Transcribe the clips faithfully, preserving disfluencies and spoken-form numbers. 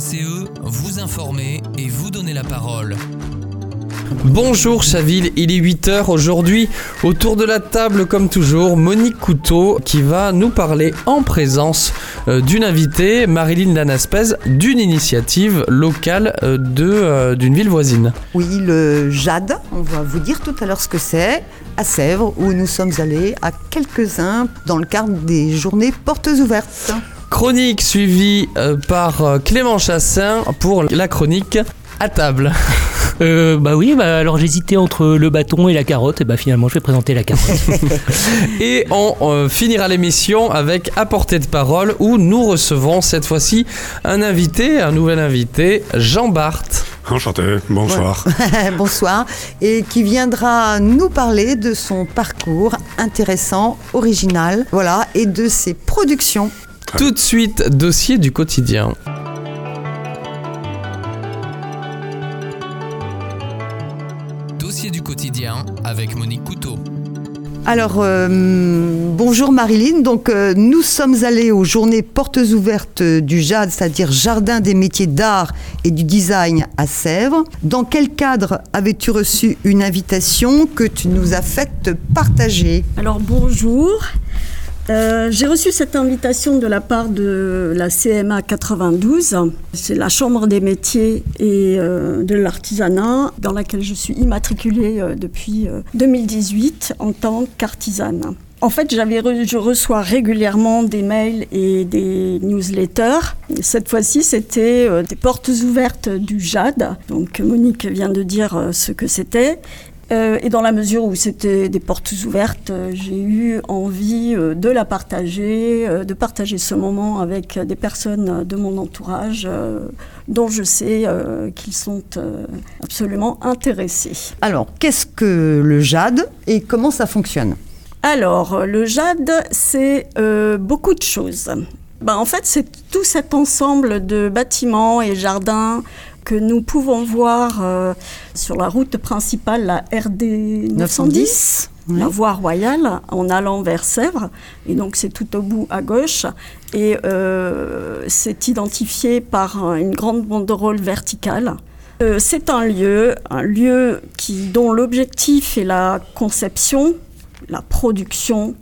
C E, vous informer et vous donner la parole. Bonjour Chaville, il est huit heures aujourd'hui. Autour de la table, comme toujours, Monique Couteau qui va nous parler en présence euh, d'une invitée, Marilyn Lanaspez, d'une initiative locale euh, de, euh, d'une ville voisine. Oui, le jade, on va vous dire tout à l'heure ce que c'est, à Sèvres, où nous sommes allés à quelques-uns dans le cadre des journées portes ouvertes. Chronique suivie euh, par euh, Clément Chassin pour la chronique à table. Euh, bah oui, bah alors j'hésitais entre le bâton et la carotte, et bah finalement je vais présenter la carotte. Et on euh, finira l'émission avec À portée de parole, où nous recevons cette fois-ci un invité, un nouvel invité, Jean Barthes. Enchanté, bonsoir. Ouais. Bonsoir, et qui viendra nous parler de son parcours intéressant, original, voilà, et de ses productions. Tout de suite, dossier du quotidien. Dossier du quotidien avec Monique Couteau. Alors, euh, bonjour Marilyn. Donc, euh, nous sommes allés aux journées portes ouvertes du jade, c'est-à-dire Jardin des métiers d'art et du design à Sèvres. Dans quel cadre avais-tu reçu une invitation que tu nous as faite partager ? Alors, bonjour. Euh, j'ai reçu cette invitation de la part de la C M A quatre-vingt-douze, c'est la Chambre des métiers et euh, de l'artisanat, dans laquelle je suis immatriculée euh, depuis euh, deux mille dix-huit en tant qu'artisane. En fait, j'avais re- je reçois régulièrement des mails et des newsletters. Et cette fois-ci, c'était euh, des portes ouvertes du jade. Donc, Monique vient de dire euh, ce que c'était. Euh, et dans la mesure où c'était des portes ouvertes, euh, j'ai eu envie euh, de la partager, euh, de partager ce moment avec des personnes de mon entourage euh, dont je sais euh, qu'ils sont euh, absolument intéressés. Alors, qu'est-ce que le jade et comment ça fonctionne ? Alors, le jade, c'est euh, beaucoup de choses. Ben, en fait, c'est tout cet ensemble de bâtiments et jardins que nous pouvons voir euh, sur la route principale, la R D neuf cent dix, oui. La voie royale, en allant vers Sèvres. Et donc, c'est tout au bout à gauche. Et euh, c'est identifié par une grande banderole verticale. Euh, c'est un lieu, un lieu qui, dont l'objectif est la conception, la production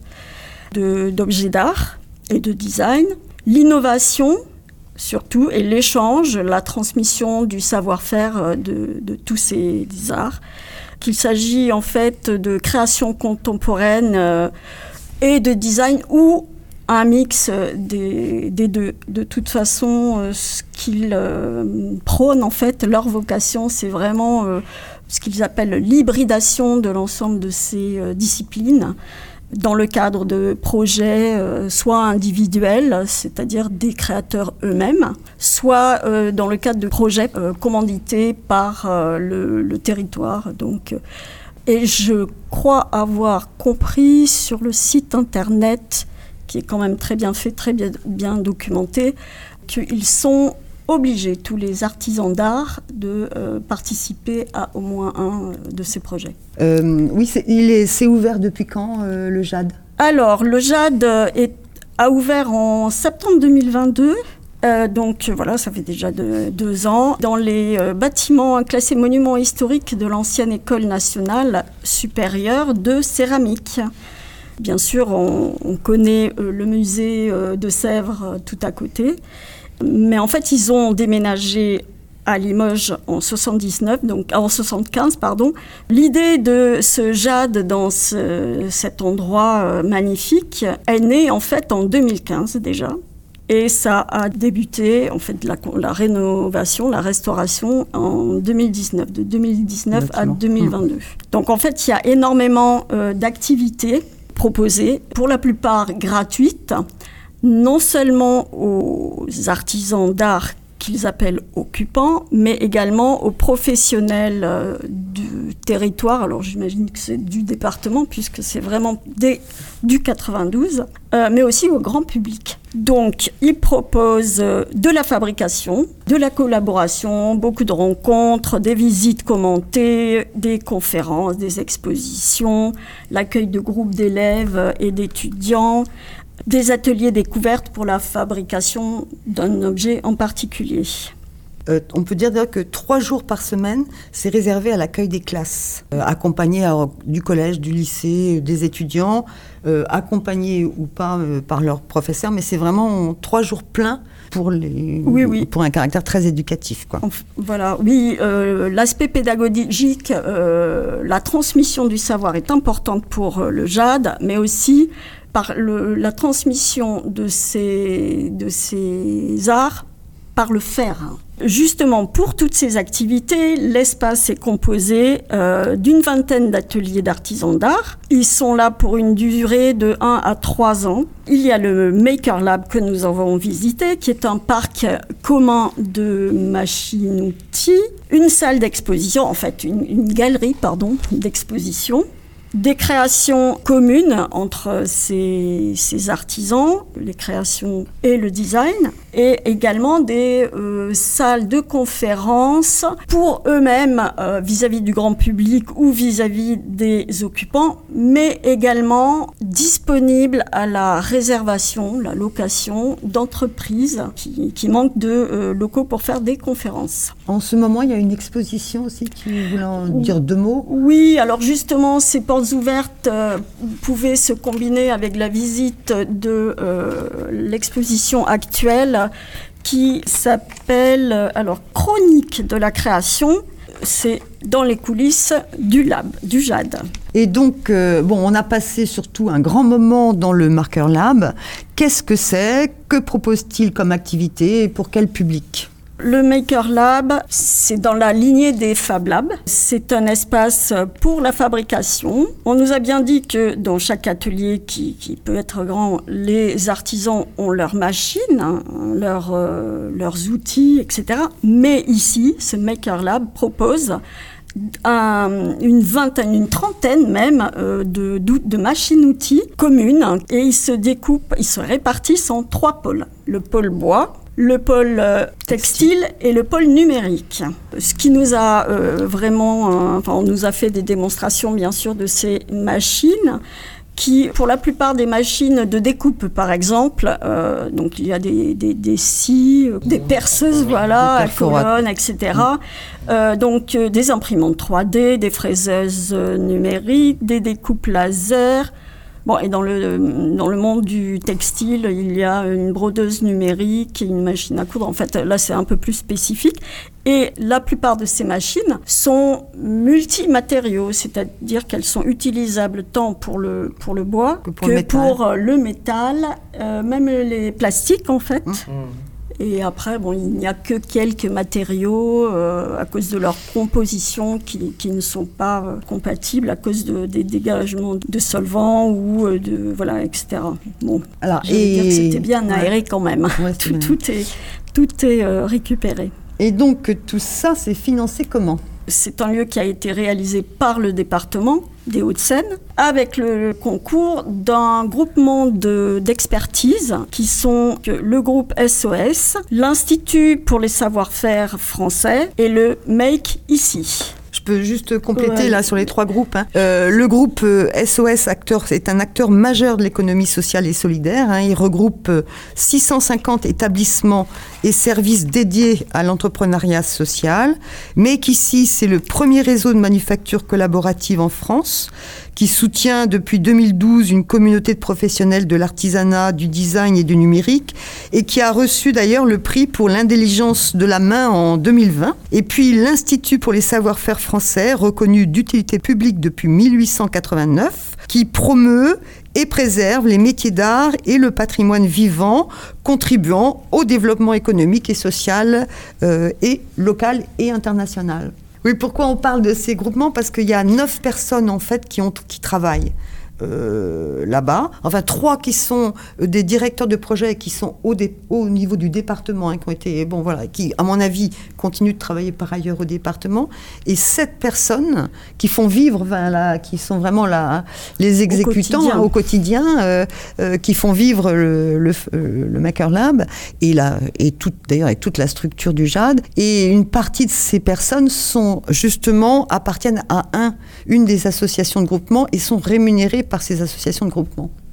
de, d'objets d'art et de design, l'innovation, surtout, et l'échange, la transmission du savoir-faire de, de tous ces arts. Qu'il s'agit en fait de création contemporaine euh, et de design ou un mix des, des deux. De toute façon, euh, ce qu'ils euh, prônent, en fait, leur vocation, c'est vraiment euh, ce qu'ils appellent l'hybridation de l'ensemble de ces euh, disciplines, dans le cadre de projets euh, soit individuels, c'est-à-dire des créateurs eux-mêmes, soit euh, dans le cadre de projets euh, commandités par euh, le, le territoire. Donc, euh, et je crois avoir compris sur le site internet, qui est quand même très bien fait, très bien, bien documenté, qu'ils sont obligés, tous les artisans d'art, de euh, participer à au moins un de ces projets. Euh, oui, c'est, il est, c'est ouvert depuis quand, euh, le jade ? Alors, le jade est, a ouvert en septembre deux mille vingt-deux. Euh, donc voilà, ça fait déjà de, deux ans. Dans les euh, bâtiments classés monuments historiques de l'ancienne École nationale supérieure de céramique. Bien sûr, on, on connaît euh, le musée euh, de Sèvres euh, tout à côté. Mais en fait, ils ont déménagé à Limoges en soixante-dix-neuf, donc en soixante-quinze, pardon. L'idée de ce jade dans ce, cet endroit euh, magnifique est née en fait en deux mille quinze déjà. Et ça a débuté, en fait, la, la rénovation, la restauration en deux mille dix-neuf, de deux mille dix-neuf à deux mille vingt-deux. Mmh. Donc en fait, il y a énormément euh, d'activités proposées, pour la plupart gratuites, non seulement aux artisans d'art qu'ils appellent occupants, mais également aux professionnels euh, du territoire. Alors j'imagine que c'est du département, puisque c'est vraiment des, du quatre-vingt-douze, euh, mais aussi au grand public. Donc, ils proposent de la fabrication, de la collaboration, beaucoup de rencontres, des visites commentées, des conférences, des expositions, l'accueil de groupes d'élèves et d'étudiants, des ateliers découvertes pour la fabrication d'un objet en particulier. Euh, on peut dire d'ailleurs que trois jours par semaine, c'est réservé à l'accueil des classes, euh, accompagné alors, du collège, du lycée, des étudiants, euh, accompagnés ou pas euh, par leurs professeurs, mais c'est vraiment trois jours pleins pour, les, oui, oui. pour un caractère très éducatif, quoi. Voilà, oui, euh, l'aspect pédagogique, euh, la transmission du savoir est importante pour euh, le JAD, mais aussi par le, la transmission de ces, de ces arts par le faire. Justement, pour toutes ces activités, l'espace est composé euh, d'une vingtaine d'ateliers d'artisans d'art. Ils sont là pour une durée de un à trois ans. Il y a le Maker Lab que nous avons visité, qui est un parc commun de machines-outils, une salle d'exposition, en fait, une, une galerie, pardon, d'exposition. Des créations communes entre ces, ces artisans, les créations et le design, et également des euh, salles de conférences pour eux-mêmes euh, vis-à-vis du grand public ou vis-à-vis des occupants, mais également disponibles à la réservation, la location d'entreprises qui, qui manquent de euh, locaux pour faire des conférences. En ce moment, il y a une exposition aussi qui voulait en dire deux mots. Oui, alors justement, ces portes ouvertes euh, pouvaient se combiner avec la visite de euh, l'exposition actuelle qui s'appelle alors Chronique de la création. C'est dans les coulisses du lab, du JAD. Et donc, euh, bon, on a passé surtout un grand moment dans le Maker Lab. Qu'est-ce que c'est ? Que propose-t-il comme activité et pour quel public ? Le Maker Lab, c'est dans la lignée des Fab Labs. C'est un espace pour la fabrication. On nous a bien dit que dans chaque atelier qui, qui peut être grand, les artisans ont leurs machines, hein, leurs, euh, leurs outils, et cetera. Mais ici, ce Maker Lab propose Un, une vingtaine, une trentaine même euh, de, de machines-outils communes, et ils se découpent, ils se répartissent en trois pôles. Le pôle bois, le pôle euh, textile et le pôle numérique. Ce qui nous a euh, vraiment... Euh, enfin, on nous a fait des démonstrations, bien sûr, de ces machines qui, pour la plupart des machines de découpe, par exemple, euh, donc il y a des, des, des scies, des perceuses, voilà, à colonnes, et cetera. Euh, donc euh, des imprimantes trois D, des fraiseuses euh, numériques, des découpes laser. Bon, et dans le, dans le monde du textile, il y a une brodeuse numérique et une machine à coudre. En fait, là, c'est un peu plus spécifique. Et la plupart de ces machines sont multimatériaux, c'est-à-dire qu'elles sont utilisables tant pour le, pour le bois que pour, que le, pour le métal, euh, même les plastiques, en fait. Mmh. Et après, bon, il n'y a que quelques matériaux euh, à cause de leur composition qui, qui ne sont pas euh, compatibles à cause de, des dégagements de solvants ou euh, de voilà, et cetera. Bon, alors, je et... veux dire que c'était bien aéré ouais. quand même. Ouais, tout, tout est tout est euh, récupéré. Et donc tout ça, c'est financé comment ? C'est un lieu qui a été réalisé par le département des Hauts-de-Seine avec le concours d'un groupement de, d'expertise qui sont le groupe S O S, l'Institut pour les savoir-faire français et le Make Ici. Je peux juste compléter ouais. là sur les trois groupes. Hein. Euh, le groupe euh, S O S acteur, c'est un acteur majeur de l'économie sociale et solidaire. Hein. Il regroupe euh, six cent cinquante établissements et services dédiés à l'entrepreneuriat social. Make Ici, c'est le premier réseau de manufactures collaboratives en France qui soutient depuis deux mille douze une communauté de professionnels de l'artisanat, du design et du numérique et qui a reçu d'ailleurs le prix pour l'intelligence de la main en deux mille vingt. Et puis l'Institut pour les savoir-faire français, reconnu d'utilité publique depuis mille huit cent quatre-vingt-neuf, qui promeut et préserve les métiers d'art et le patrimoine vivant, contribuant au développement économique et social euh, et local et international. Oui, pourquoi on parle de ces groupements ? Parce qu'il y a neuf personnes en fait qui, ont, qui travaillent euh, là-bas. Enfin, trois qui sont des directeurs de projet qui sont au, dé, au niveau du département, hein, qui ont été, bon voilà, qui, à mon avis, continuent de travailler par ailleurs au département. Et sept personnes qui font vivre, enfin, là, qui sont vraiment là, les exécutants au quotidien, au quotidien euh, euh, qui font vivre le, le, le Maker Lab et, la, et tout, d'ailleurs, et toute la structure du JAD. Et une partie de ces personnes sont justement appartiennent à un, une des associations de groupement et sont rémunérées par ces associations de groupement.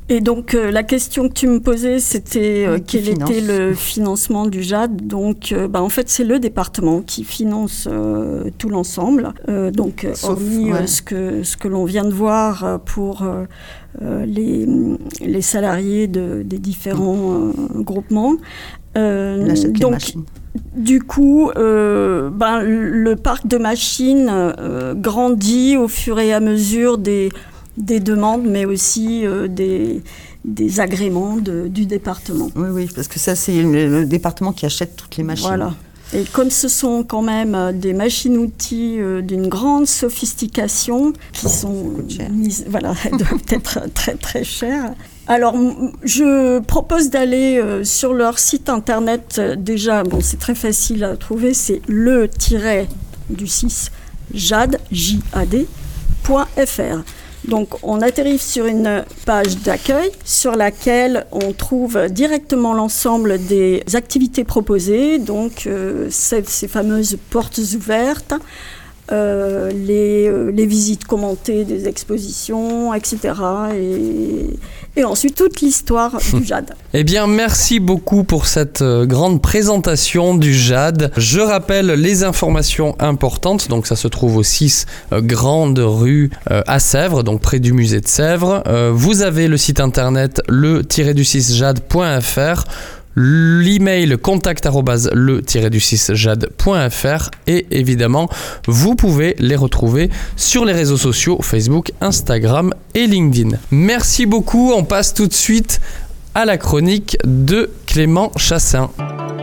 Et donc, euh, la question que tu me posais, c'était euh, Oui, qui quel finance. était le financement du J A D. Donc, euh, bah, en fait, c'est le département qui finance euh, tout l'ensemble. Euh, donc, euh, Sauf, hormis ouais. euh, ce que, ce que l'on vient de voir euh, pour euh, euh, les, les salariés de, des différents euh, groupements. Euh, On achète les donc, machines. Du coup, euh, ben, le parc de machines euh, grandit au fur et à mesure des, des demandes, mais aussi euh, des, des agréments de, du département. Oui, oui, parce que ça, c'est le, le département qui achète toutes les machines. Voilà. Et comme ce sont quand même euh, des machines-outils euh, d'une grande sophistication, qui sont cher. mises, voilà, elles doivent être très très chères. Alors, m- je propose d'aller euh, sur leur site internet. euh, Déjà, bon, c'est très facile à trouver, c'est le tiret du six jad, J A D, point F R. Donc, on atterrit sur une page d'accueil sur laquelle on trouve directement l'ensemble des activités proposées, donc euh, ces, ces fameuses portes ouvertes, euh, les, euh, les visites commentées des expositions, et cetera. Et, et ensuite, toute l'histoire du J A D. Eh bien, merci beaucoup pour cette euh, grande présentation du J A D. Je rappelle les informations importantes. Donc, ça se trouve au six euh, Grande Rue euh, à Sèvres, donc près du musée de Sèvres. Euh, vous avez le site internet le du six jad point f r, l'email contact arobase le du six jad point f r et évidemment, vous pouvez les retrouver sur les réseaux sociaux Facebook, Instagram et LinkedIn. Merci beaucoup. On passe tout de suite à la chronique de Clément Chassaing.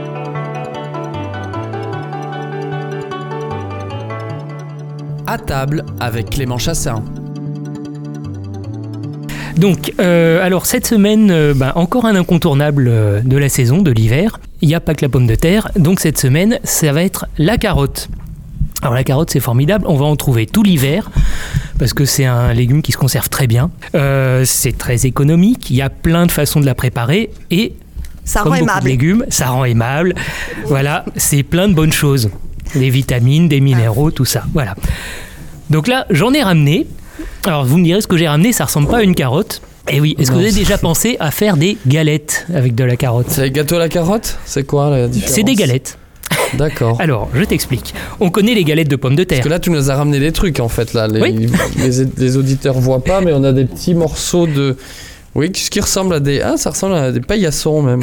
À table avec Clément Chassaing. Donc, euh, alors cette semaine, euh, bah, encore un incontournable euh, de la saison, de l'hiver. Il n'y a pas que la pomme de terre. Donc cette semaine, ça va être la carotte. Alors la carotte, c'est formidable. On va en trouver tout l'hiver parce que c'est un légume qui se conserve très bien. Euh, c'est très économique. Il y a plein de façons de la préparer et Ça comme rend beaucoup aimable. de légumes, ça rend aimable. Voilà, c'est plein de bonnes choses. Des vitamines, des minéraux, tout ça. Voilà. Donc là, j'en ai ramené. Alors, vous me direz, ce que j'ai ramené, ça ressemble pas à une carotte. Et oui, est-ce que Non. vous avez déjà pensé à faire des galettes avec de la carotte ? C'est gâteau à la carotte ? C'est quoi la différence ? C'est des galettes. D'accord. Alors, je t'explique. On connaît les galettes de pommes de terre. Parce que là, tu nous as ramené des trucs en fait. Là, les, Oui. les, les auditeurs voient pas, mais on a des petits morceaux de. Oui, ce qui ressemble à des. Ah, ça ressemble à des paillassons même.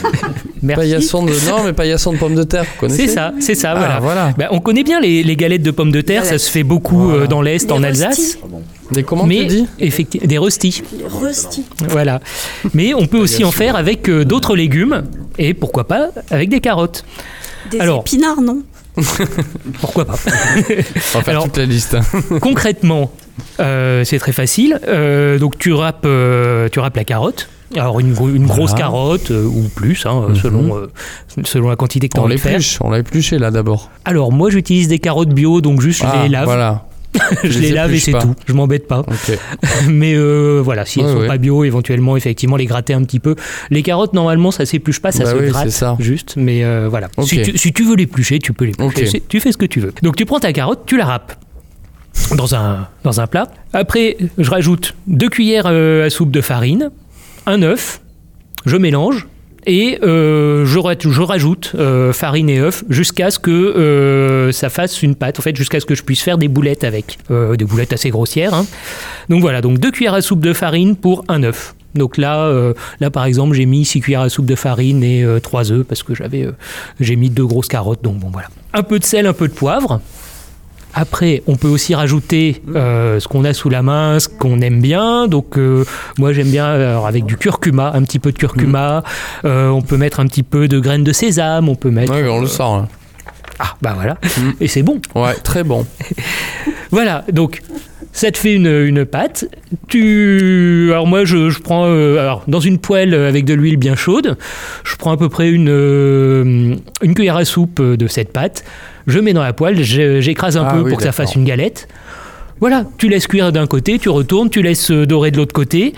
Merci. Paillassons de. Non, mais paillassons de pommes de terre, vous connaissez ? C'est ça, c'est ça, Ah, voilà. voilà. Ben, on connaît bien les, les galettes de pommes de terre, ça Galettes. se fait beaucoup Voilà. euh, dans l'Est, Les en röstis. Alsace. Des comment mais tu dis ? effectivement, des röstis. Les röstis. Voilà. Mais on peut aussi en faire avec euh, d'autres légumes et pourquoi pas avec des carottes. Des Alors. épinards, non ? Pourquoi pas. On va faire Alors- toute la liste. Concrètement, euh, c'est très facile. Euh, donc tu râpes, euh, tu râpes la carotte. Alors une, gro- une grosse Voilà. carotte euh, ou plus, hein, Mhm. selon, euh, selon la quantité que tu as On envie de faire. l'épluche, on l'a épluché là d'abord. Alors moi j'utilise des carottes bio, donc juste je Ah, les lave. Voilà. je Je les les lave et épluche c'est pas. tout. Je m'embête pas. Ok. Mais euh, voilà, si elles Ouais, sont ouais. pas bio, éventuellement, effectivement, les gratter un petit peu. Les carottes, normalement, ça s'épluche pas, ça Bah se oui, c'est gratte ça. juste. Mais euh, voilà. Ok. Si, tu, si tu veux l'éplucher, tu peux l'éplucher. Ok. C'est- Tu fais ce que tu veux. Donc tu prends ta carotte, tu la râpes dans un, dans un plat. Après, je rajoute deux cuillères euh, à soupe de farine, un œuf, je mélange. Et euh, je, ra- je rajoute euh, farine et œuf jusqu'à ce que euh, ça fasse une pâte, en fait, jusqu'à ce que je puisse faire des boulettes avec. Euh, des boulettes assez grossières. Hein. Donc voilà, donc deux cuillères à soupe de farine pour un œuf. Donc là, euh, là par exemple, j'ai mis six cuillères à soupe de farine et euh, trois œufs parce que j'avais, euh, j'ai mis deux grosses carottes. Donc bon voilà. Un peu de sel, un peu de poivre. Après, on peut aussi rajouter euh, ce qu'on a sous la main, ce qu'on aime bien. Donc, euh, moi, j'aime bien alors, avec du curcuma, un petit peu de curcuma. Euh, on peut mettre un petit peu de graines de sésame. On peut mettre. Ouais, on le euh, sent. Hein. Ah, bah voilà. Mm. Et c'est bon. Ouais, très bon. Voilà. Donc, ça te fait une, une pâte. Tu, alors moi, je, je prends euh, alors dans une poêle avec de l'huile bien chaude. Je prends à peu près une euh, une cuillère à soupe de cette pâte. Je mets dans la poêle, je- j'écrase un Ah peu oui, pour que ça d'accord. fasse une galette. Voilà, tu laisses cuire d'un côté, tu retournes, tu laisses dorer de l'autre côté.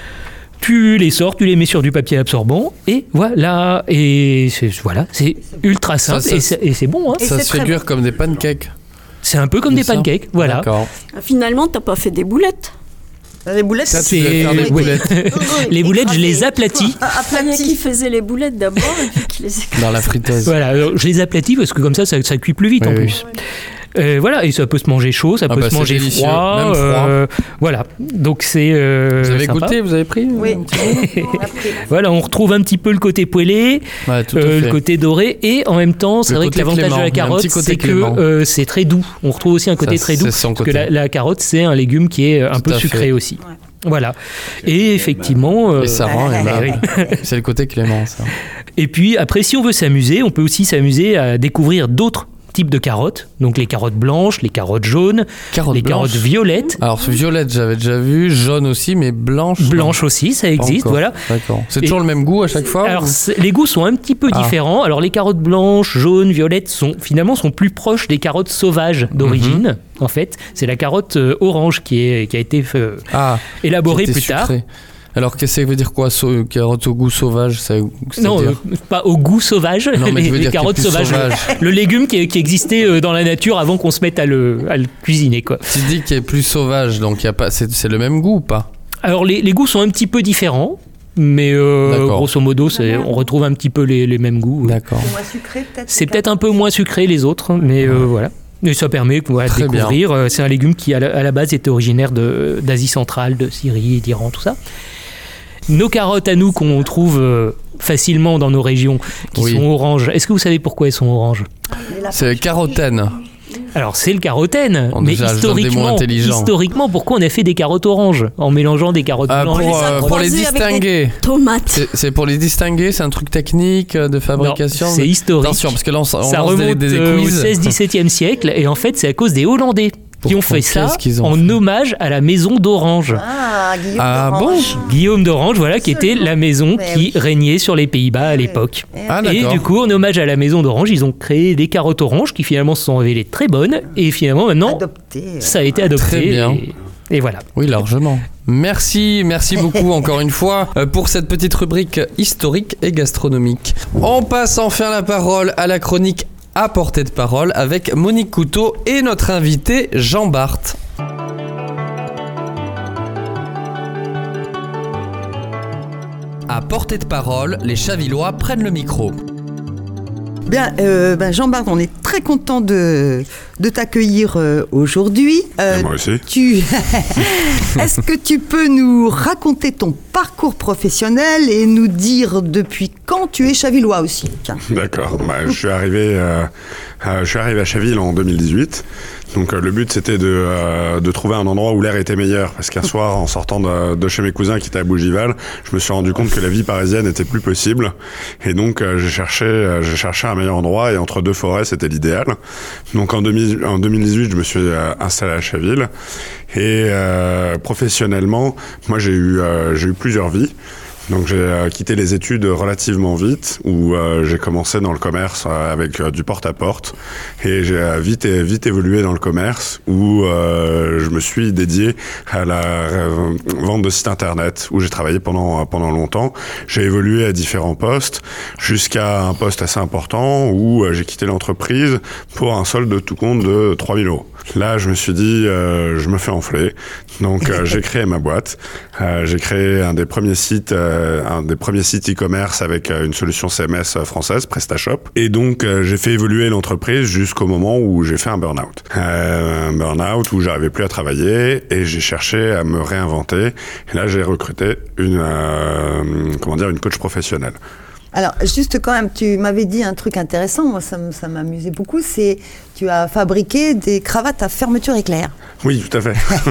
Tu les sors, tu les mets sur du papier absorbant et voilà. Et c'est, voilà, c'est ultra simple ça, et c'est, et c'est bon. Hein. Et Ça c'est se très fait cuire comme des pancakes. C'est un peu comme des C'est ça pancakes, voilà. D'accord. Finalement, t'as pas fait des boulettes. Les boulettes, Ça, tu C'est- devais faire des oui. boulettes Les boulettes, je les aplatis. Flavien qui faisait les boulettes d'abord et puis qui les éclatait. dans la friteuse. Voilà, alors, je les aplatis parce que comme ça, ça, ça cuit plus vite Oui, en oui. plus. Euh, voilà, et ça peut se manger chaud, ça Ah peut bah, se c'est manger délicieux, froid. même froid. euh, voilà, donc c'est. euh, Vous avez sympa. goûté, vous avez pris Oui. un petit bout Voilà, on retrouve un petit peu le côté poêlé, Ouais, tout à euh, fait. le côté doré, et en même temps, c'est Le vrai que côté l'avantage clément, de il y a la un carotte, petit côté c'est que clément. euh, c'est très doux. On retrouve aussi un côté Ça, très doux, c'est son parce que côté. la, la carotte, c'est un légume qui est un Tout peu à sucré fait. aussi. Voilà. Et effectivement. euh, Et ça rend euh, aimable. oui. C'est le côté clément, ça. Et puis après, si on veut s'amuser, on peut aussi s'amuser à découvrir d'autres types de carottes. Donc les carottes blanches, les carottes jaunes, Carotte les blanche. carottes violettes. Alors, violette, j'avais déjà vu, jaune aussi, mais blanche. non. Blanches aussi, ça Pas existe, encore. voilà. D'accord. C'est Et- toujours le même goût à chaque fois Alors ou- c'est- les goûts sont un petit peu Ah. différents. Alors les carottes blanches, jaunes, violettes sont finalement sont plus proches des carottes sauvages d'origine. Mhm. En fait, c'est la carotte euh, orange qui est qui a été euh, Ah, élaborée c'était plus tard. sucré. Alors, qu'est-ce que ça veut dire quoi, sau- carotte au goût sauvage ça, Non, c'est-à-dire euh, pas au goût sauvage. Non, mais les, je veux les dire qu'il est carottes plus sauvages, sauvage. Le, le légume qui, qui existait euh, dans la nature avant qu'on se mette à le, à le cuisiner, quoi. Tu dis qu'il est plus sauvage, donc il y a pas, c'est, c'est le même goût ou pas Alors les, les goûts sont un petit peu différents, mais euh, D'accord. grosso modo, c'est, on retrouve un petit peu les, les mêmes goûts. D'accord. moins sucré peut-être. C'est peut-être un peu moins sucré les autres, mais euh, voilà. Et ça permet voilà, de Très bien. découvrir. Euh, C'est un légume qui, à la, à la base, était originaire de, d'Asie centrale, de Syrie, d'Iran, tout ça. Nos carottes à nous, qu'on trouve euh, facilement dans nos régions, qui Oui. sont oranges. Est-ce que vous savez pourquoi elles sont oranges ? C'est carotène. Alors, c'est le carotène, On mais déjà, je donne des mots historiquement, intelligents. historiquement, pourquoi on a fait des carottes oranges en mélangeant des carottes Ah, blanches pour, les a euh, pour les croisés avec des distinguer. Tomates. C'est, c'est pour les distinguer, c'est un truc technique euh, de fabrication. Non, c'est historique. Attention, parce que là on, s- on Ça lance des, remonte des, des euh, au quiz. seizième dix-septième siècle, et en fait, c'est à cause des Hollandais qui ont Pourquoi fait ça Qu'est-ce qu'ils ont en fait hommage à la maison d'Orange. Ah, Guillaume Ah d'Orange. Guillaume d'Orange, voilà, qui était la maison Mais qui oui. régnait sur les Pays-Bas à l'époque. Ah, Et d'accord. du coup, en hommage à la maison d'Orange, ils ont créé des carottes oranges qui finalement se sont révélées très bonnes. Et finalement, maintenant, Adopté. ça a été adopté. Très bien. Et, et voilà. Oui, largement. Merci, merci beaucoup encore une fois euh, pour cette petite rubrique historique et gastronomique. On passe enfin la parole à la chronique à portée de parole avec Monique Couteau et notre invité Jean Barthes. À portée de parole, les Chavillois prennent le micro. Bien, euh, ben Jean-Bart, on est très content de, de t'accueillir euh, aujourd'hui. Euh, Et moi aussi. tu... Est-ce que tu peux nous raconter ton parcours professionnel et nous dire depuis quand tu es chavillois aussi? Tiens. D'accord. Bah, je suis arrivé, euh, euh, je suis arrivé à Chaville en deux mille dix-huit. Donc euh, le but c'était de, euh, de trouver un endroit où l'air était meilleur. Parce qu'un soir, en sortant de, de chez mes cousins qui étaient à Bougival, je me suis rendu compte que la vie parisienne était plus possible. Et donc euh, j'ai cherché, euh, j'ai cherché un meilleur endroit et entre deux forêts c'était l'idéal. Donc en, deux mille, en deux mille dix-huit, je me suis euh, installé à Chaville. Et euh, professionnellement, moi j'ai eu, euh, j'ai eu plusieurs vies. Donc j'ai euh, quitté les études relativement vite, où euh, j'ai commencé dans le commerce euh, avec euh, du porte-à-porte, et j'ai euh, vite, et, vite évolué dans le commerce, où euh, je me suis dédié à la euh, vente de sites internet, où j'ai travaillé pendant, pendant longtemps. J'ai évolué à différents postes, jusqu'à un poste assez important, où euh, j'ai quitté l'entreprise pour un solde de tout compte de trois mille euros. Là, je me suis dit, euh, je me fais enfler. Donc, euh, j'ai créé ma boîte. Euh, j'ai créé un des premiers sites, euh, un des premiers sites e-commerce avec euh, une solution C M S française, PrestaShop. Et donc, euh, j'ai fait évoluer l'entreprise jusqu'au moment où j'ai fait un burn-out. Euh, un burn-out où j'arrivais plus à travailler et j'ai cherché à me réinventer. Et là, j'ai recruté une, euh, comment dire, une coach professionnelle. Alors, juste quand même, tu m'avais dit un truc intéressant, moi ça, m- ça m'amusait beaucoup, c'est tu as fabriqué des cravates à fermeture éclair. Oui, tout à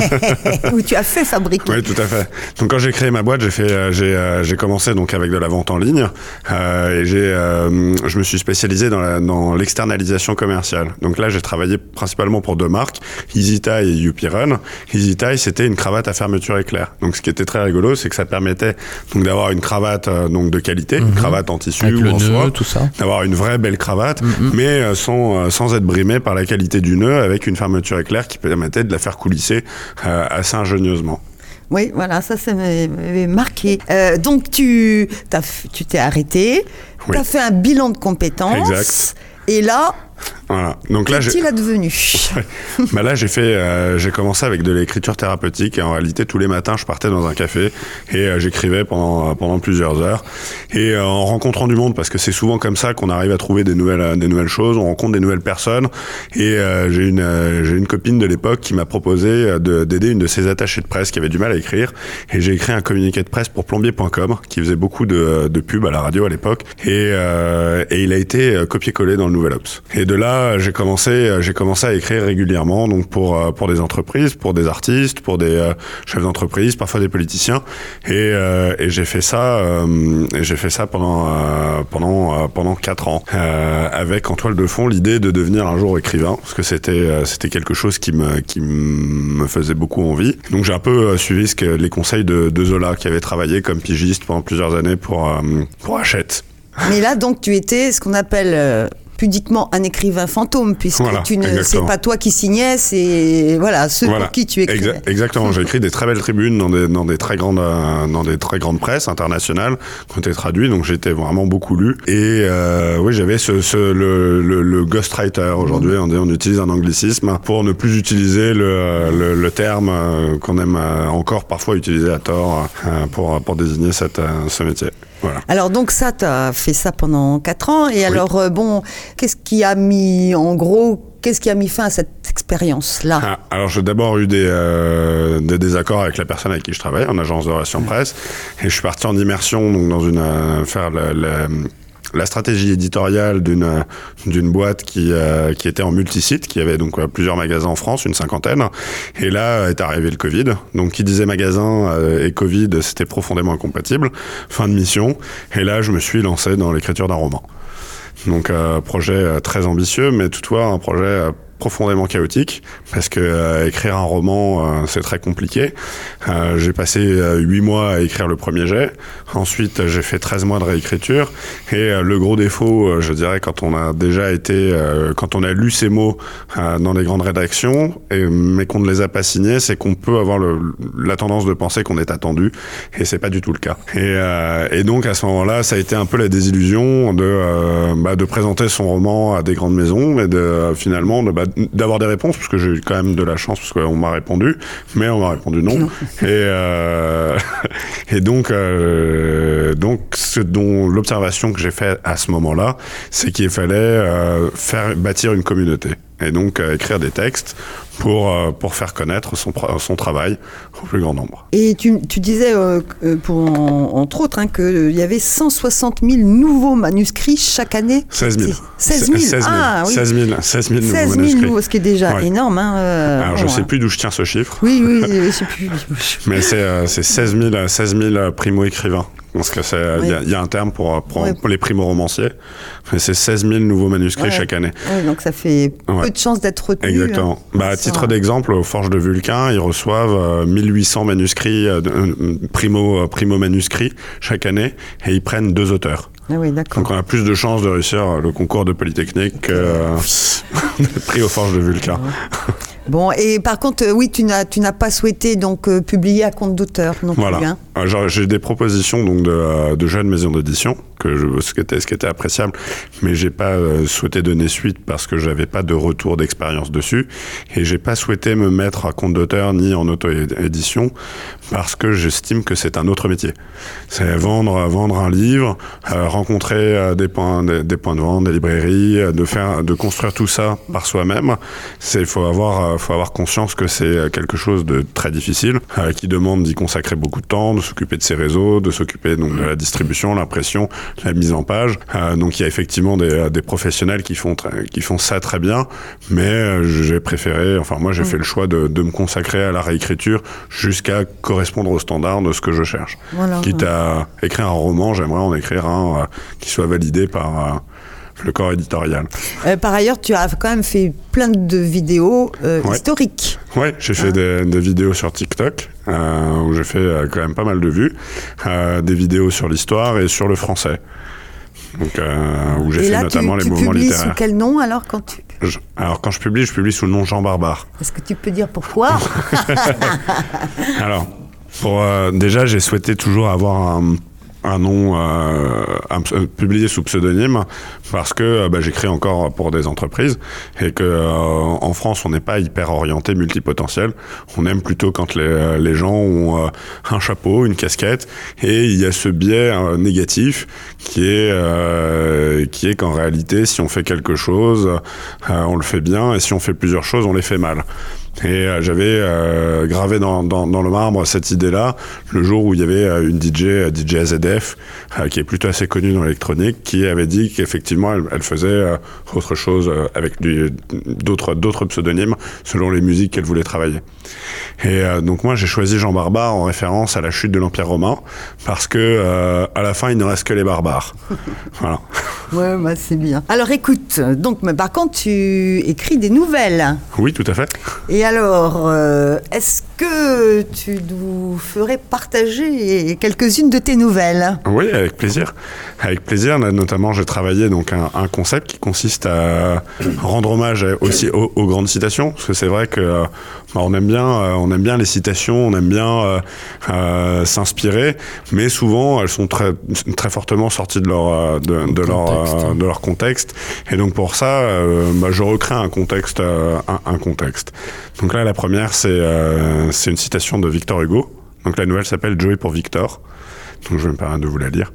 fait. Ou tu as fait fabriquer. Oui, tout à fait. Donc quand j'ai créé ma boîte, j'ai fait, euh, j'ai, euh, j'ai commencé donc avec de la vente en ligne euh, et j'ai, euh, je me suis spécialisé dans, la, dans l'externalisation commerciale. Donc là, j'ai travaillé principalement pour deux marques, EasyTie et YouPiRun. EasyTie, c'était une cravate à fermeture éclair. Donc ce qui était très rigolo, c'est que ça permettait donc d'avoir une cravate euh, donc de qualité, Mhm. une cravate en tissu Avec ou le en nœud, soie, tout ça. d'avoir une vraie belle cravate, Mhm. mais euh, sans euh, sans être brimée par la qualité du nœud, avec une fermeture éclair qui permettait de la faire coulisser euh, assez ingénieusement. Oui, voilà, ça, ça m'avait m'avait marqué. Euh, donc, tu t'as f- tu t'es arrêté, Oui. tu as fait un bilan de compétences. Exact. Et là, Voilà. Donc là, Qu'est-il advenu? bah là, j'ai fait, euh, j'ai commencé avec de l'écriture thérapeutique. Et en réalité, tous les matins, je partais dans un café et euh, j'écrivais pendant pendant plusieurs heures. Et euh, en rencontrant du monde, parce que c'est souvent comme ça qu'on arrive à trouver des nouvelles des nouvelles choses. On rencontre des nouvelles personnes. Et euh, j'ai une euh, j'ai une copine de l'époque qui m'a proposé de, d'aider une de ses attachées de presse qui avait du mal à écrire. Et j'ai écrit un communiqué de presse pour plombier point com qui faisait beaucoup de de pubs à la radio à l'époque. Et euh, et il a été copié-collé dans le Nouvel Obs. Et de là, j'ai commencé, j'ai commencé à écrire régulièrement, donc pour pour des entreprises, pour des artistes, pour des euh, chefs d'entreprise, parfois des politiciens, et, euh, et j'ai fait ça, euh, et j'ai fait ça pendant euh, pendant euh, pendant quatre ans, euh, avec en toile de fond l'idée de devenir un jour écrivain, parce que c'était euh, c'était quelque chose qui me qui me faisait beaucoup envie. Donc j'ai un peu suivi ce que les conseils de, de Zola, qui avait travaillé comme pigiste pendant plusieurs années pour euh, pour Hachette. Mais là, donc, tu étais ce qu'on appelle euh, pudiquement un écrivain fantôme, puisque voilà, tu ne, c'est pas toi qui signais, c'est voilà ceux voilà. pour qui tu écrivais. Exa- exactement. J'ai écrit des très belles tribunes dans des dans des très grandes euh, dans des très grandes presses internationales qui ont été traduites, donc j'ai été vraiment beaucoup lu. Et euh, oui, j'avais ce, ce le, le, le ghostwriter. Aujourd'hui, on, on utilise un anglicisme pour ne plus utiliser le le, le terme qu'on aime encore parfois utiliser à tort pour pour désigner cette ce métier. Voilà. Alors donc ça, tu as fait ça pendant quatre ans. Et alors, oui. euh, bon, qu'est-ce qui a mis, en gros, qu'est-ce qui a mis fin à cette expérience-là? ah, Alors j'ai d'abord eu des, euh, des désaccords avec la personne avec qui je travaille, en agence de relations presse. Et je suis parti en immersion, donc dans une, euh, faire la, la, la stratégie éditoriale d'une d'une boîte qui euh, qui était en multisite, qui avait donc euh, plusieurs magasins en France, une cinquantaine. Et là est arrivé le Covid. Donc qui disait magasin euh, et Covid, c'était profondément incompatible. Fin de mission. Et là, je me suis lancé dans l'écriture d'un roman. Donc euh, projet euh, très ambitieux, mais toutefois un projet euh, profondément chaotique, parce que euh, écrire un roman, euh, c'est très compliqué. Euh, j'ai passé euh, huit mois à écrire le premier jet. Ensuite, j'ai fait treize mois de réécriture. Et euh, le gros défaut, euh, je dirais, quand on a déjà été, euh, quand on a lu ces mots euh, dans les grandes rédactions, et, mais qu'on ne les a pas signés, c'est qu'on peut avoir le, la tendance de penser qu'on est attendu. Et c'est pas du tout le cas. Et, euh, et donc, à ce moment-là, ça a été un peu la désillusion de, euh, bah, de présenter son roman à des grandes maisons et de, euh, finalement, de, bah, d'avoir des réponses, parce que j'ai eu quand même de la chance, parce qu'on m'a répondu, mais on m'a répondu non. et, euh, et donc, euh, donc ce dont l'observation que j'ai faite à ce moment-là, c'est qu'il fallait euh, faire bâtir une communauté. Et donc euh, écrire des textes pour, euh, pour faire connaître son, son travail au plus grand nombre. Et tu, tu disais, euh, pour, en, entre autres, hein, qu'il y avait cent soixante mille nouveaux manuscrits chaque année. seize mille. seize mille, seize mille. Ah oui. seize mille, seize mille nouveaux seize mille manuscrits. nouveaux, ce qui est déjà ouais. énorme. Hein, euh, Alors bon, je ne sais hein. plus d'où je tiens ce chiffre. Oui, oui, je sais plus. Mais c'est, euh, c'est seize mille primo-écrivains. Parce que c'est, il oui. y, y a un terme pour, pour, oui. pour les primo-romanciers. Mais c'est seize mille nouveaux manuscrits ouais. chaque année. Oui, donc ça fait ouais. peu de chances d'être retenu. Exactement. Hein. Bah, à titre d'exemple, aux Forges de Vulcain, ils reçoivent euh, mille huit cents manuscrits, euh, primo, euh, primo manuscrits chaque année, et ils prennent deux auteurs. Ah oui, d'accord. Donc on a plus de chances de réussir le concours de Polytechnique que euh, pris aux Forges de Vulcain. Bon, et par contre, euh, oui, tu n'as, tu n'as pas souhaité donc euh, publier à compte d'auteur non voilà. plus. Hein. Alors, j'ai des propositions donc de, euh, de jeunes maisons d'édition, que je, ce, qui était, ce qui était appréciable, mais j'ai pas euh, souhaité donner suite parce que j'avais pas de retour d'expérience dessus, et j'ai pas souhaité me mettre à compte d'auteur ni en auto-édition parce que j'estime que c'est un autre métier. C'est vendre, vendre un livre, euh, rencontrer euh, des points, des, des points de vente, des librairies, euh, de faire, de construire tout ça par soi-même. C'est, faut avoir, euh, faut avoir conscience que c'est quelque chose de très difficile, euh, qui demande d'y consacrer beaucoup de temps, de s'occuper de ses réseaux, de s'occuper donc de la distribution, l'impression, la mise en page. Euh, donc il y a effectivement des, des professionnels qui font très, qui font ça très bien, mais euh, j'ai préféré, enfin moi j'ai mmh. fait le choix de, de me consacrer à la réécriture jusqu'à correspondre aux standards de ce que je cherche. Voilà, Quitte ouais. à écrire un roman, j'aimerais en écrire un euh, qui soit validé par euh, le corps éditorial. Euh, par ailleurs, tu as quand même fait plein de vidéos euh, ouais. historiques. Oui, j'ai fait hein. des, des vidéos sur TikTok, euh, où j'ai fait euh, quand même pas mal de vues, euh, des vidéos sur l'histoire et sur le français. Donc, euh, où j'ai et fait là, notamment tu, les tu mouvements littéraires. Tu publies sous quel nom alors quand tu... je, Alors quand je publie, je publie sous le nom Jean Barbare. Est-ce que tu peux dire pourquoi? Alors, pour, euh, déjà, j'ai souhaité toujours avoir un... un nom euh, un, publié sous pseudonyme parce que euh, bah, j'écris encore pour des entreprises et que euh, en France on n'est pas hyper orienté multipotentiel. On aime plutôt quand les, les gens ont euh, un chapeau, une casquette, et il y a ce biais euh, négatif qui est euh, qui est qu'en réalité si on fait quelque chose euh, on le fait bien, et si on fait plusieurs choses on les fait mal. Et euh, j'avais euh, gravé dans, dans, dans le marbre cette idée-là le jour où il y avait euh, une D J, euh, D J A Z F, euh, qui est plutôt assez connue dans l'électronique, qui avait dit qu'effectivement elle, elle faisait euh, autre chose euh, avec du, d'autres, d'autres pseudonymes selon les musiques qu'elle voulait travailler. Et euh, donc moi j'ai choisi Jean Barbare en référence à la chute de l'Empire romain parce que euh, à la fin il ne reste que les barbares. Voilà. Ouais, bah, c'est bien. Alors écoute, donc mais par contre tu écris des nouvelles. Oui, tout à fait. Et alors, euh, est-ce que tu nous ferais partager quelques-unes de tes nouvelles ? Oui, avec plaisir. Avec plaisir. Là, notamment, j'ai travaillé donc un, un concept qui consiste à rendre hommage aussi aux, aux grandes citations, parce que c'est vrai que euh, bah, on aime bien, euh, on aime bien les citations, on aime bien euh, euh, s'inspirer, mais souvent elles sont très très fortement sorties de leur de, de leur euh, de leur contexte. Et donc pour ça, euh, bah, je recrée un contexte, euh, un, un contexte. Donc là, la première, c'est euh, c'est une citation de Victor Hugo. Donc la nouvelle s'appelle Joey pour Victor. Donc je vais me permettre de vous la lire.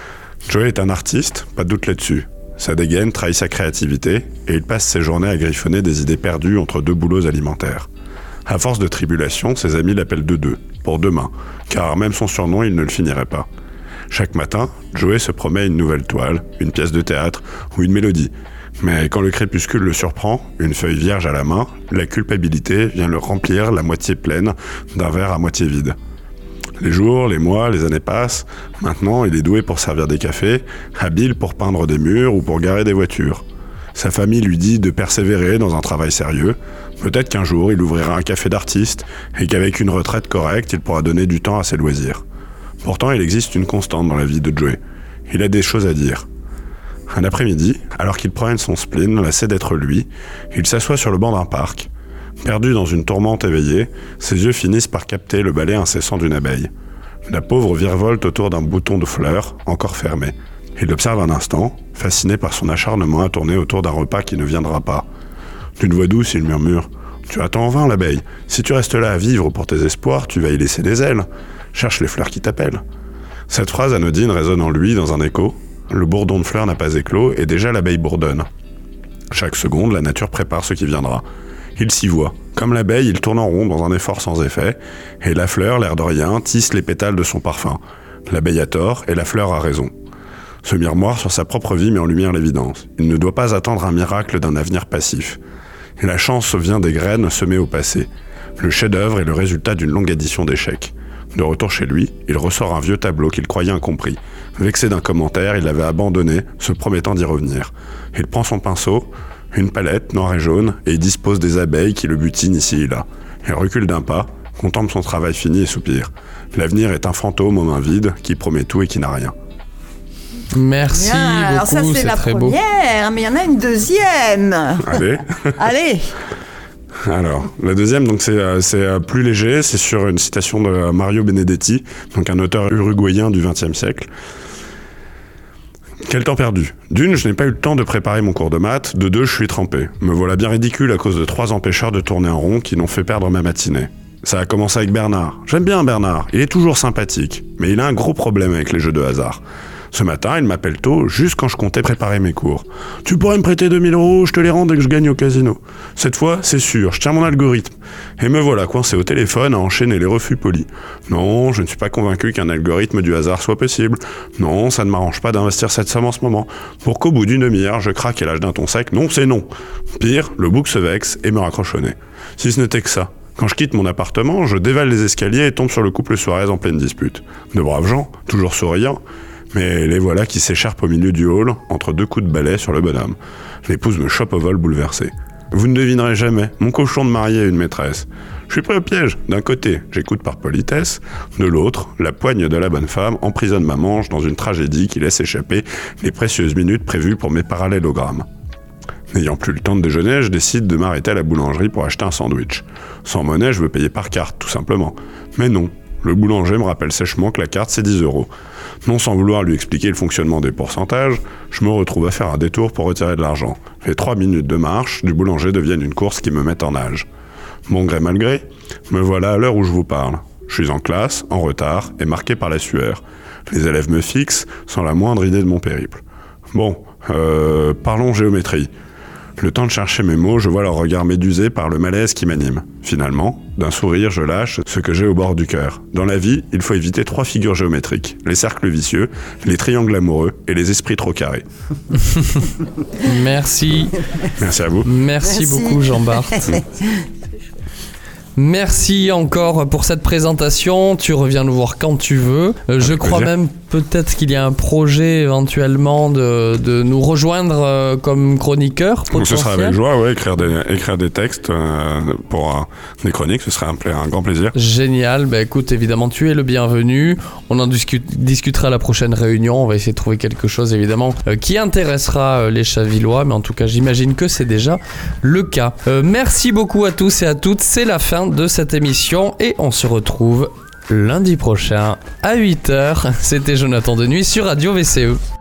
Joey est un artiste, pas de doute là-dessus. Sa dégaine trahit sa créativité et il passe ses journées à griffonner des idées perdues entre deux boulots alimentaires. À force de tribulation, ses amis l'appellent Deux-Deux, pour demain, car même son surnom, il ne le finirait pas. Chaque matin, Joey se promet une nouvelle toile, une pièce de théâtre ou une mélodie. Mais quand le crépuscule le surprend, une feuille vierge à la main, la culpabilité vient le remplir la moitié pleine d'un verre à moitié vide. Les jours, les mois, les années passent. Maintenant, il est doué pour servir des cafés, habile pour peindre des murs ou pour garer des voitures. Sa famille lui dit de persévérer dans un travail sérieux. Peut-être qu'un jour, il ouvrira un café d'artiste et qu'avec une retraite correcte, il pourra donner du temps à ses loisirs. Pourtant, il existe une constante dans la vie de Joey. Il a des choses à dire. Un après-midi, alors qu'il promène son spleen, lassé d'être lui, il s'assoit sur le banc d'un parc. Perdu dans une tourmente éveillée, ses yeux finissent par capter le balai incessant d'une abeille. La pauvre virevolte autour d'un bouton de fleurs, encore fermé. Il l'observe un instant, fasciné par son acharnement à tourner autour d'un repas qui ne viendra pas. D'une voix douce, il murmure « Tu attends en vain, l'abeille. Si tu restes là à vivre pour tes espoirs, tu vas y laisser des ailes. Cherche les fleurs qui t'appellent. » Cette phrase anodine résonne en lui dans un écho. Le bourdon de fleurs n'a pas éclos et déjà l'abeille bourdonne. Chaque seconde, la nature prépare ce qui viendra. Il s'y voit. Comme l'abeille, il tourne en rond dans un effort sans effet, et la fleur, l'air de rien, tisse les pétales de son parfum. L'abeille a tort et la fleur a raison. Ce miroir sur sa propre vie met en lumière l'évidence. Il ne doit pas attendre un miracle d'un avenir passif. Et la chance vient des graines semées au passé. Le chef-d'œuvre est le résultat d'une longue addition d'échecs. De retour chez lui, il ressort un vieux tableau qu'il croyait incompris. Vexé d'un commentaire, il l'avait abandonné, se promettant d'y revenir. Il prend son pinceau, une palette noire et jaune, et il dispose des abeilles qui le butinent ici et là. Il recule d'un pas, contemple son travail fini et soupire. L'avenir est un fantôme aux mains vides, qui promet tout et qui n'a rien. Merci Bien, beaucoup, alors ça, c'est, c'est la très première, beau. mais il y en a une deuxième. Allez. Allez. Alors, la deuxième, donc c'est, c'est plus léger, c'est sur une citation de Mario Benedetti, donc un auteur uruguayen du vingtième siècle. Quel temps perdu. D'une, je n'ai pas eu le temps de préparer mon cours de maths. De deux, je suis trempé. Me voilà bien ridicule à cause de trois empêcheurs de tourner en rond qui n'ont fait perdre ma matinée. Ça a commencé avec Bernard. J'aime bien Bernard, il est toujours sympathique, mais il a un gros problème avec les jeux de hasard. Ce matin, il m'appelle tôt, juste quand je comptais préparer mes cours. « Tu pourrais me prêter deux mille euros, je te les rends dès que je gagne au casino. » Cette fois, c'est sûr, je tiens mon algorithme. Et me voilà coincé au téléphone à enchaîner les refus polis. Non, je ne suis pas convaincu qu'un algorithme du hasard soit possible. Non, ça ne m'arrange pas d'investir cette somme en ce moment. Pour qu'au bout d'une demi-heure, je craque à l'âge d'un ton sec. Non, c'est non. Pire, le bouc se vexe et me raccroche au nez. Si ce n'était que ça. Quand je quitte mon appartement, je dévale les escaliers et tombe sur le couple Suarez en pleine dispute. De braves gens, toujours souriants. Mais les voilà qui s'écharpent au milieu du hall, entre deux coups de balai sur le bonhomme. L'épouse me chope au vol bouleversée. Vous ne devinerez jamais, mon cochon de mariée a une maîtresse. Je suis pris au piège. D'un côté, j'écoute par politesse. De l'autre, la poigne de la bonne femme emprisonne ma manche dans une tragédie qui laisse échapper les précieuses minutes prévues pour mes parallélogrammes. N'ayant plus le temps de déjeuner, je décide de m'arrêter à la boulangerie pour acheter un sandwich. Sans monnaie, je veux payer par carte, tout simplement. Mais non, Le boulanger me rappelle sèchement que la carte c'est dix euros. Non sans vouloir lui expliquer le fonctionnement des pourcentages, je me retrouve à faire un détour pour retirer de l'argent. Les trois minutes de marche du boulanger deviennent une course qui me met en nage. Bon gré mal gré, me voilà à l'heure où je vous parle. Je suis en classe, en retard et marqué par la sueur. Les élèves me fixent sans la moindre idée de mon périple. Bon, euh, parlons géométrie. Le temps de chercher mes mots, je vois leur regard médusé par le malaise qui m'anime. Finalement, d'un sourire, je lâche ce que j'ai au bord du cœur. Dans la vie, il faut éviter trois figures géométriques. Les cercles vicieux, les triangles amoureux et les esprits trop carrés. Merci. Merci à vous. Merci, Merci. beaucoup Jean-Bart. Merci encore pour cette présentation. Tu reviens nous voir quand tu veux. Euh, je crois plaisir. même peut-être qu'il y a un projet éventuellement de, de nous rejoindre euh, comme chroniqueur Donc ce sera avec potentiel. joie, ouais, écrire des, écrire des textes euh, pour euh, des chroniques, ce serait un, pla- un grand plaisir. Génial. Bah écoute, évidemment, tu es le bienvenu. On en discute, discutera à la prochaine réunion. On va essayer de trouver quelque chose, évidemment, euh, qui intéressera euh, les Chavillois. Mais en tout cas, j'imagine que c'est déjà le cas. Euh, merci beaucoup à tous et à toutes. C'est la fin de cette émission et on se retrouve lundi prochain à huit heures. C'était Jonathan Denuy sur Radio V C E.